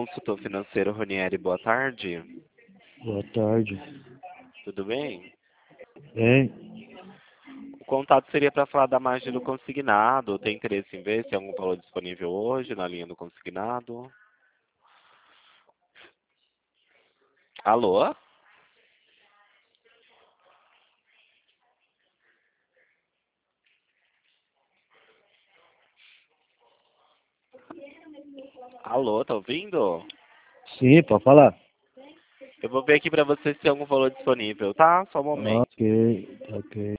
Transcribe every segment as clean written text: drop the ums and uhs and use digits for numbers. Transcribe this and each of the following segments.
consultor financeiro Ronieri, boa tarde. Boa tarde. Tudo bem? Bem, O contato seria para falar da margem do consignado. Tem interesse em ver se tem algum valor disponível hoje na linha do consignado? Alô? Alô, tá ouvindo? sim, pode falar. Eu vou ver aqui para você se tem algum valor disponível, tá? Só um momento. Ok.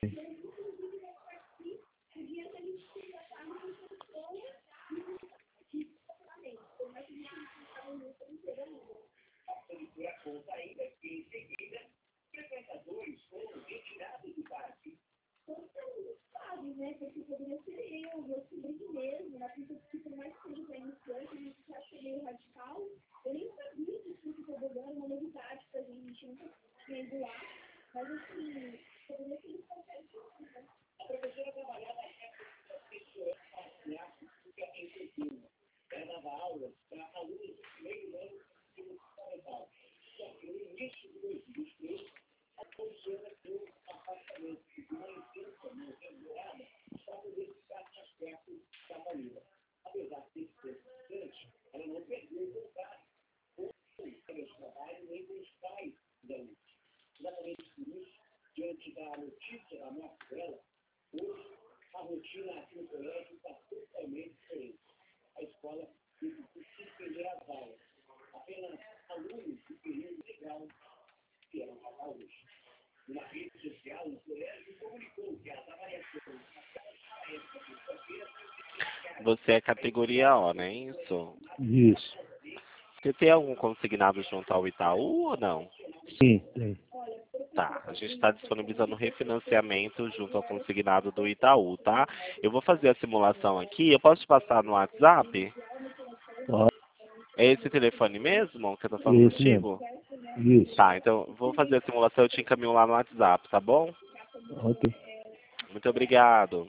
Você é categoria O, não é isso? Isso. Você tem algum consignado junto ao Itaú ou não? Sim, tem. Tá, a gente está disponibilizando refinanciamento junto ao consignado do Itaú, tá? Eu vou fazer a simulação aqui. Eu posso te passar no WhatsApp? Ó, É esse telefone mesmo que eu tô falando isso mesmo. contigo? Isso. Tá, então vou fazer a simulação, eu te encaminho lá no WhatsApp, tá bom? Ok. Muito obrigado.